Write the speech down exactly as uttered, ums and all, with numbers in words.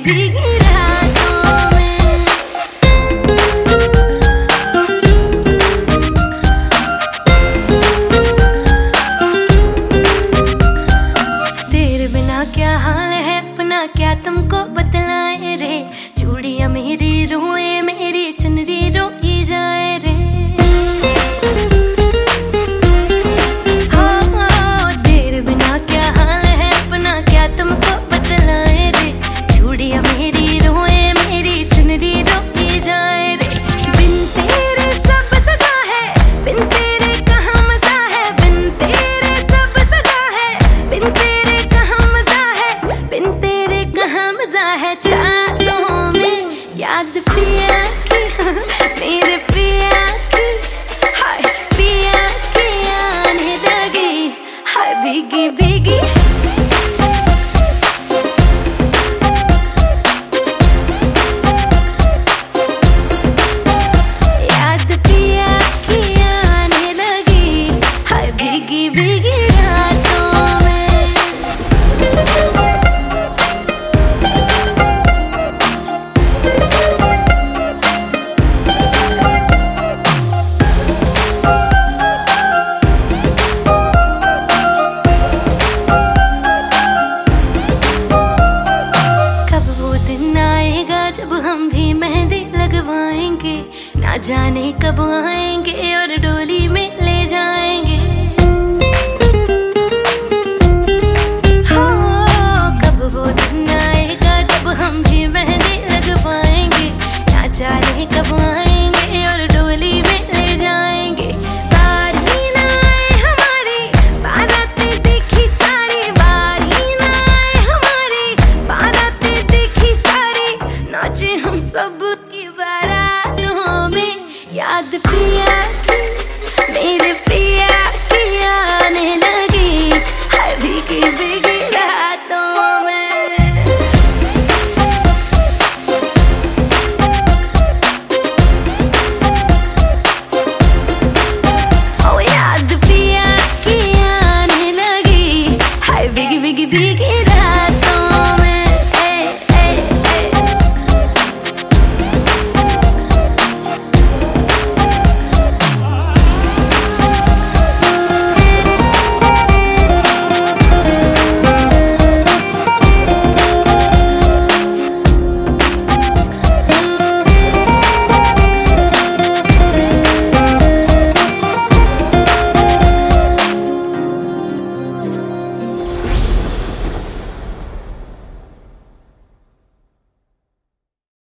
भीगी रातों में। तेरे बिना क्या हाल है अपना, क्या तुमको बतलाए रे। चूड़ियां मेरी रोए, मेरी चुनरी रोई जाए रे। याद पिया की मेरे पिया की, हाय पिया की आने लगी, हाय भीगी भीगी। याद पिया की आने लगी, हाय भीगी भीगी रातों में। जब हम भी मेहंदी लगवाएंगे, ना जाने कब आएंगे और डोली में ले जाएंगे। हो कब वो दिन आएगा जब हम भी मेहंदी लगवाएंगे, ना जाने कब आएंगे और डोली में ले जाएंगे। बारी ना आए हमारी बारातें देखी सारी, बारी ना आए हमारी बारातें देखी सारी, नाचे हम सब की बारातों में। याद पिया